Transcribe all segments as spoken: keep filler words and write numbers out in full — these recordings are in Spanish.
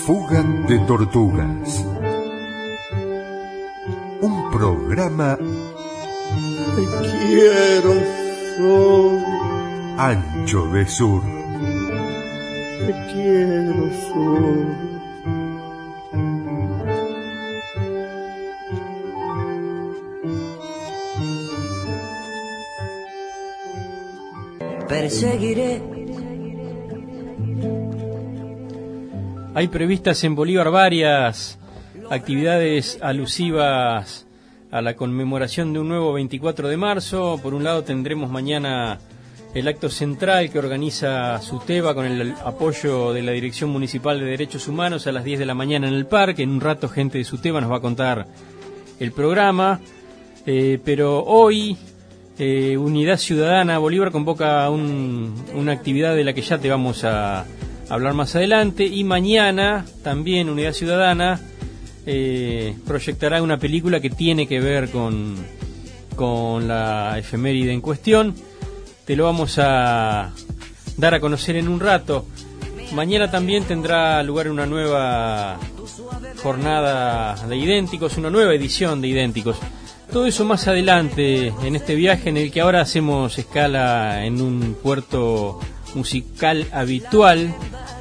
Fuga de tortugas. Un programa. Te quiero, Sol. Ancho de Sur. Te quiero, Sol. Perseguiré. Hay previstas en Bolívar varias actividades alusivas a la conmemoración de un nuevo veinticuatro de marzo. Por un lado tendremos mañana el acto central que organiza SUTEBA con el apoyo de la Dirección Municipal de Derechos Humanos a las diez de la mañana en el parque. En un rato gente de SUTEBA nos va a contar el programa. Eh, pero hoy eh, Unidad Ciudadana Bolívar convoca un, una actividad de la que ya te vamos a hablar más adelante, y mañana también Unidad Ciudadana eh, proyectará una película que tiene que ver con, con la efeméride en cuestión. Te lo vamos a dar a conocer en un rato. Mañana también tendrá lugar una nueva jornada de Idénticos, una nueva edición de Idénticos. Todo eso más adelante en este viaje en el que ahora hacemos escala en un puerto musical habitual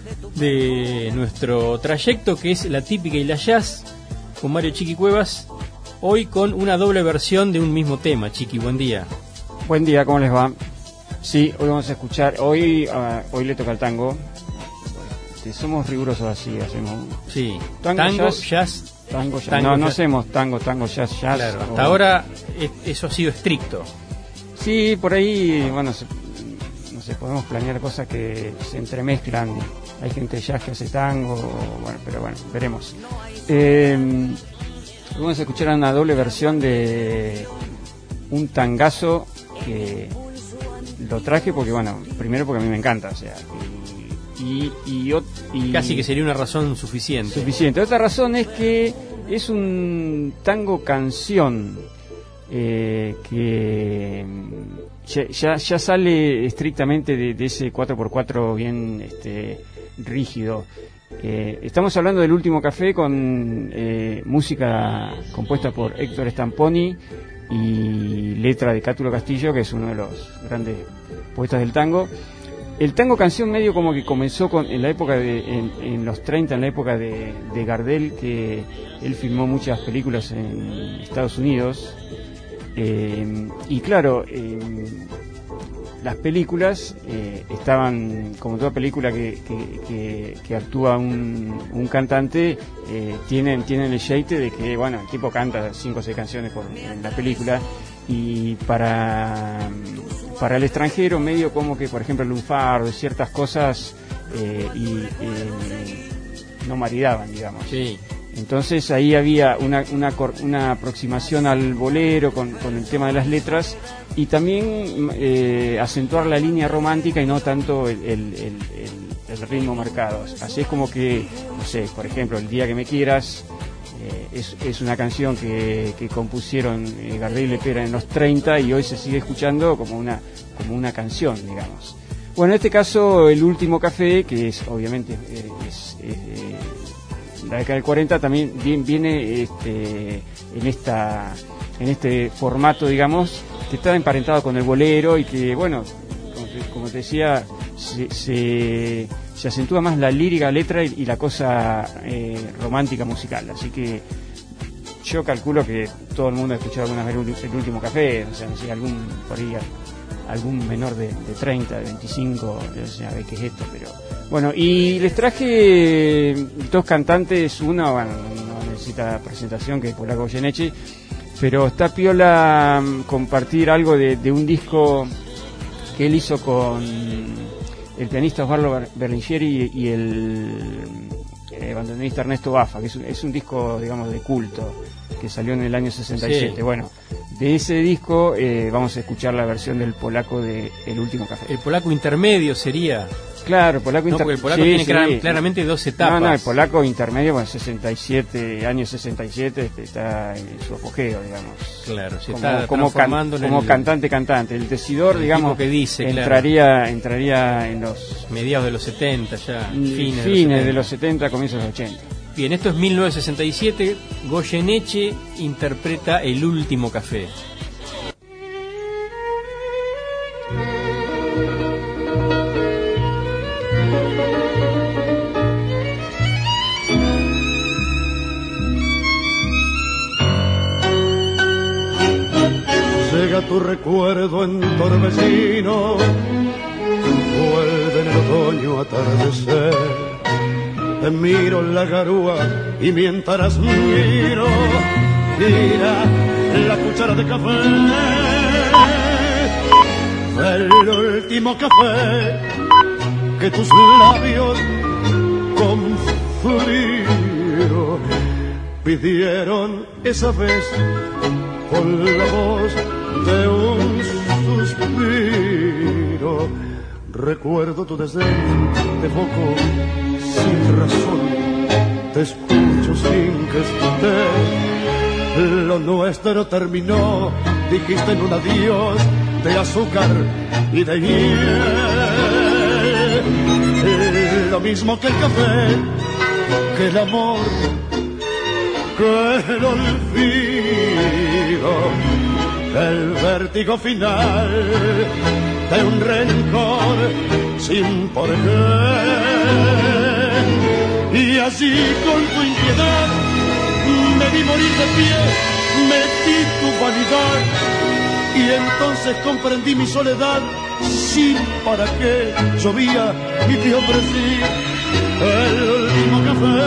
de nuestro trayecto, que es la típica y la jazz, con Mario Chiqui Cuevas, hoy con una doble versión de un mismo tema. Chiqui, buen día. Buen día, ¿cómo les va? Sí, hoy vamos a escuchar, hoy uh, hoy le toca el tango. Sí, somos rigurosos así, hacemos sí. tango, tango jazz, jazz, tango, jazz. tango, no, no jazz. hacemos tango, tango, jazz, jazz. Claro, hasta o... ahora es, eso ha sido estricto. Sí, por ahí, bueno, se, no sé, podemos planear cosas que se entremezclan. Hay gente de jazz que hace tango, bueno, pero bueno, veremos. Eh, vamos a escuchar una doble versión de un tangazo que lo traje porque, bueno, primero porque a mí me encanta, o sea, y, y, y, y casi que sería una razón suficiente. Suficiente. Otra razón es que es un tango canción eh, que ya, ya sale estrictamente de, de ese cuatro por cuatro bien este, rígido. Eh, estamos hablando del Último Café con eh, música compuesta por Héctor Stamponi y letra de Cátulo Castillo, que es uno de los grandes poetas del tango. El tango canción medio como que comenzó con, en la época de, en, en los treinta, en la época de, de Gardel, que él filmó muchas películas en Estados Unidos. Eh, y claro, eh, las películas eh, estaban, como toda película que, que, que, que actúa un, un cantante, eh, tienen, tienen el jeite de que, bueno, el tipo canta cinco o seis canciones por, en la película, y para, para el extranjero medio como que, por ejemplo, el lunfardo, ciertas cosas eh, y eh, no maridaban, digamos. Sí. Entonces ahí había una, una, una aproximación al bolero con, con el tema de las letras, y también eh, acentuar la línea romántica y no tanto el, el, el, el, el ritmo marcado. Así es como que, no sé, por ejemplo, El Día que me quieras eh, es, es una canción que, que compusieron eh, Gardel y Lepera en los treinta y hoy se sigue escuchando como una, como una canción, digamos. Bueno, en este caso, El Último Café, que es obviamente eh, es, es, eh, la década del cuarenta, también viene este, en esta en este formato, digamos, que está emparentado con el bolero y que, bueno, como te, como te decía, se, se, se acentúa más la lírica, letra y, y la cosa eh, romántica musical. Así que yo calculo que todo el mundo ha escuchado alguna vez El Último Café, o sea, no sé, algún por ahí algún menor de, de treinta, de veinticinco, no sé, a ver qué es esto, pero bueno. Y les traje dos cantantes, una, bueno, no necesita presentación, que es Polaco Goyeneche, pero está piola compartir algo de, de un disco que él hizo con el pianista Osvaldo Berlinghieri y, y el eh, bandoneonista Ernesto Baffa, que es un, es un disco, digamos, de culto, que salió en el año sesenta y siete. Sí. Bueno, de ese disco eh, vamos a escuchar la versión del polaco de El Último Café. El polaco intermedio sería. Claro, polaco No, inter... porque el polaco sí, tiene sí. clar- claramente dos etapas. No, no, el polaco intermedio, bueno, sesenta y siete, año sesenta y siete, este, está en su apogeo, digamos. Claro, se Como, está como, can- transformando en como el cantante, cantante. El decidor, el digamos, tipo que dice, claro. entraría, entraría en los mediados de los setenta ya, fines, fines, fines de de los los setenta, comienzos de los ochenta. setenta. Bien, esto es mil novecientos sesenta y siete, Goyeneche interpreta El último café. Llega tu recuerdo en torbellino, vuelve en el otoño atardecer. Te miro en la garúa y mientras miro, gira la cuchara de café. El último café que tus labios con frío pidieron esa vez con la voz de un suspiro. Recuerdo tu desdén, te evoco sin razón, te escucho sin que estés. Lo nuestro terminó, dijiste en un adiós de azúcar y de miel. Lo mismo que el café, que el amor, que el olvido, el vértigo final de un rencor sin porqué. Y así con tu impiedad me vi morir de pie, metí tu vanidad y entonces comprendí mi soledad. Sin para qué llovía y te ofrecí el último café.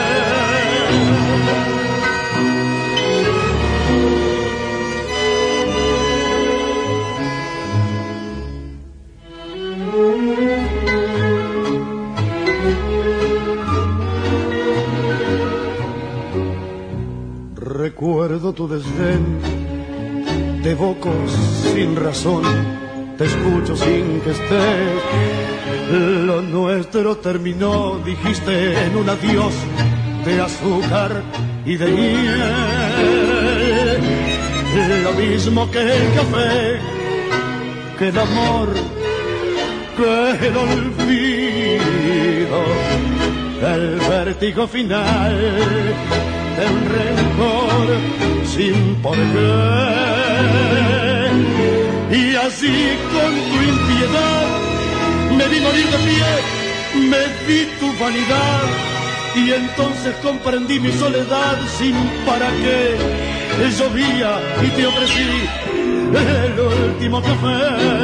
Recuerdo tu desdén, te evoco sin razón, te escucho sin que estés. Lo nuestro terminó, dijiste en un adiós de azúcar y de miel. Lo mismo que el café, que el amor, que el olvido, el vértigo final de un rencor sin porqué. Y así con tu impiedad me vi morir de pie, me vi tu vanidad y entonces comprendí mi soledad. Sin para qué llovía y te ofrecí el último café.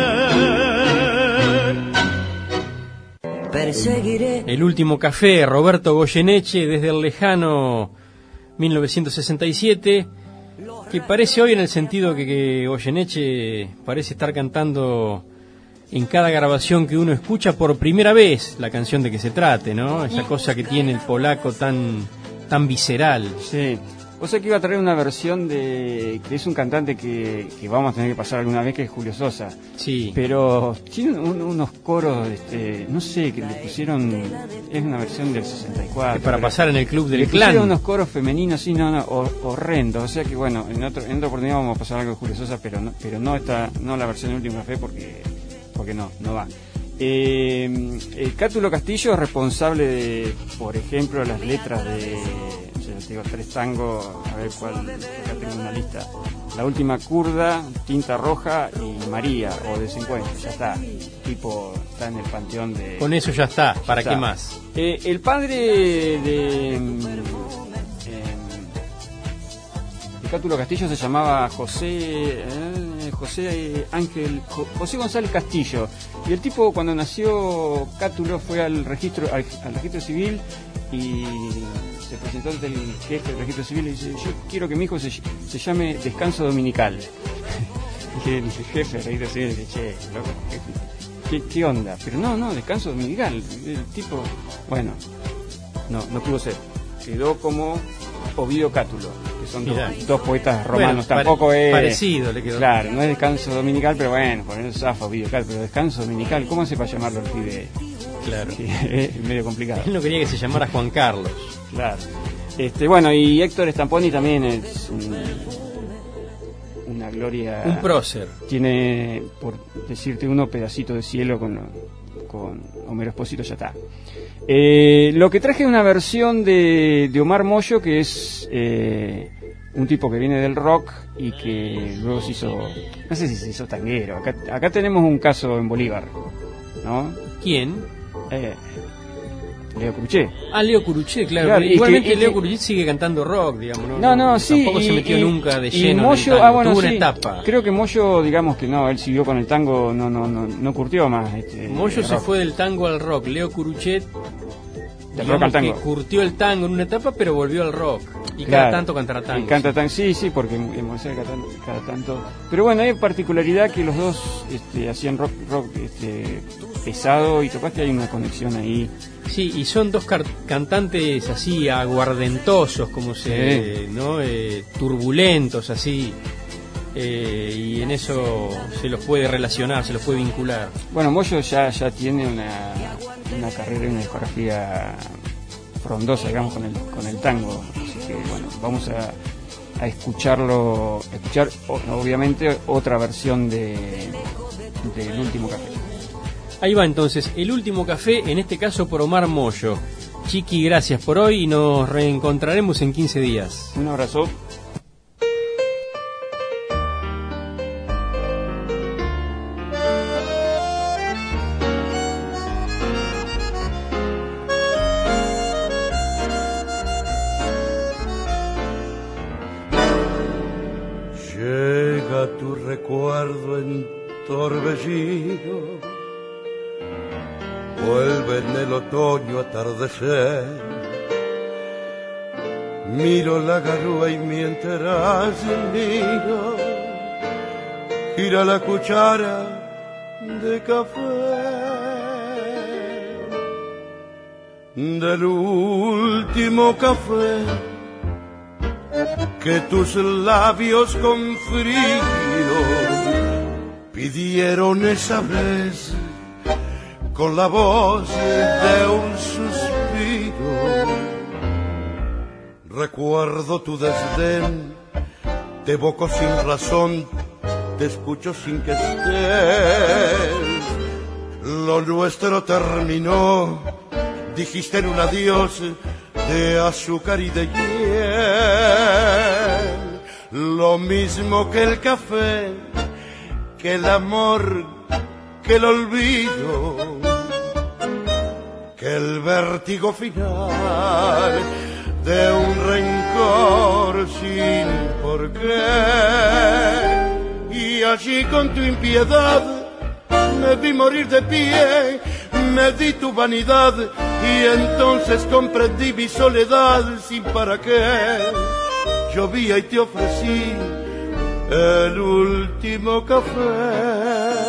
Perseguiré. El último café, Roberto Goyeneche, desde el lejano mil novecientos sesenta y siete, que parece hoy en el sentido que, que Goyeneche parece estar cantando en cada grabación que uno escucha por primera vez la canción de que se trate, ¿no? Esa cosa que tiene el polaco tan, tan visceral. Sí. O sea que iba a traer una versión de que es un cantante que, que vamos a tener que pasar alguna vez, que es Julio Sosa. Sí. Pero tiene un, unos coros, este, no sé, que le pusieron, es una versión del sesenta y cuatro. Que para pasar en el club del le clan. pusieron unos coros femeninos, sí, no, no, hor- horrendos. O sea que bueno, en, otro, en otra oportunidad vamos a pasar algo de Julio Sosa, pero no, pero no esta, no la versión del Último Café porque, porque no, no va. Eh, el Cátulo Castillo es responsable de, por ejemplo, las letras de, yo te digo, Tres Tangos, a ver cuál, acá tengo una lista. La Última Kurda, Tinta Roja y María, o Desencuentro, ya está. Tipo, está en el panteón de... Con eso ya está, ¿para ya qué está. más? Eh, el padre de... mm, El Cátulo Castillo se llamaba José eh, José Ángel Jo- José González Castillo, y el tipo cuando nació Cátulo fue al registro al, al registro civil y se presentó ante el jefe del registro civil y dice: yo quiero que mi hijo se, se llame Descanso Dominical. Y el jefe del registro civil dice: che, loco, ¿qué, qué, qué onda? Pero no, no, Descanso Dominical. El tipo, bueno, no, no pudo ser. Quedó como Ovidio Cátulo, que son dos, Mirá. dos poetas romanos. Bueno, Tampoco pare- es parecido le quedó. Claro, no es Descanso Dominical, pero bueno, por eso zafa Ovidio Cátulo. Pero Descanso Dominical, ¿cómo hace para llamarlo el pibe? Claro. Sí, es medio complicado. Él no quería que se llamara Juan Carlos. Claro. Este, bueno, y Héctor Stamponi también es un, una gloria. Un prócer. Tiene, por decirte uno, pedacito de cielo con, con Homero Espósito, ya está. Eh, lo que traje es una versión de, de Omar Mollo, que es eh, un tipo que viene del rock y que luego se hizo, no sé si se hizo tanguero. Acá, acá tenemos un caso en Bolívar, ¿no? ¿Quién? Eh, Leo Cruché. Ah, Leo Curuché, claro. Claro, y igualmente que- y Leo que- Curuché sigue cantando rock, digamos. No, No, no, sí. Tampoco y, se metió y- nunca de y lleno en el Mollo, tango. ah, bueno, Tuvo sí. una etapa. Creo que Mollo, digamos que no, él siguió con el tango, no, no, no, no curtió más. Este, Mollo se rock. fue del tango al rock. Leo Curuchet Del rock al tango. que curtió el tango en una etapa, pero volvió al rock. Y Claro. cada tanto cantará tango. Y canta sí. tan, sí, sí, porque en en Buenos Aires cada, tanto- cada tanto. Pero bueno, hay particularidad que los dos este, hacían rock, rock este, pesado y capaz que hay una conexión ahí. Sí, y son dos car- cantantes así aguardentosos, como se, ¿no? Eh, turbulentos, así. Eh, y en eso se los puede relacionar, se los puede vincular. Bueno, Mollo ya, ya tiene una, una carrera y una discografía frondosa, digamos, con el, con el tango. Así que bueno, vamos a, a escucharlo, escuchar o- obviamente otra versión de del Último Café. Ahí va entonces, el último café, en este caso por Omar Mollo. Chiqui, gracias por hoy y nos reencontraremos en quince días. Un abrazo. Llega tu recuerdo en torbellino, vuelve en el otoño atardecer. Miro la garúa y mientras miro, gira la cuchara de café del último café que tus labios con frío pidieron esa vez con la voz de un suspiro. Recuerdo tu desdén, te evoco sin razón, te escucho sin que estés. Lo nuestro terminó, dijiste en un adiós de azúcar y de hiel. Lo mismo que el café, que el amor, que el olvido, que el vértigo final de un rencor sin por qué. Y allí con tu impiedad me vi morir de pie, me di tu vanidad y entonces comprendí mi soledad sin para qué. Llovía y te ofrecí el último café.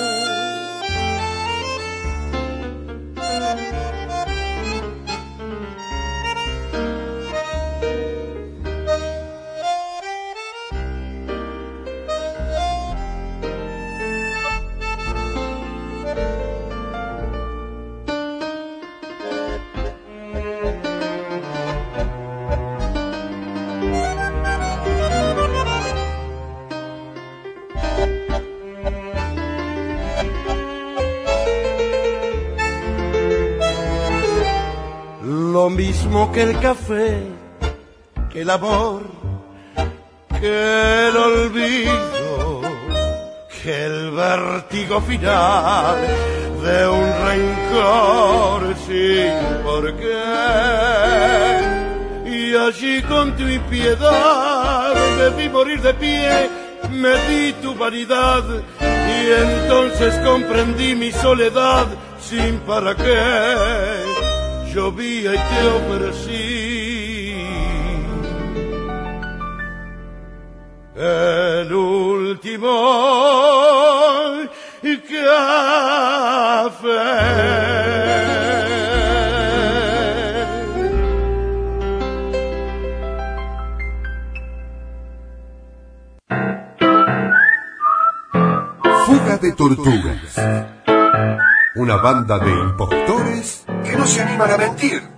Lo mismo que el café, que el amor, que el olvido, que el vértigo final de un rencor sin por qué. Y allí con tu impiedad me vi morir de pie, me di tu vanidad y entonces comprendí mi soledad sin para qué. Llovía y te ofrecí el último café. Fuga de tortugas. Una banda de impostores que no se animan a mentir.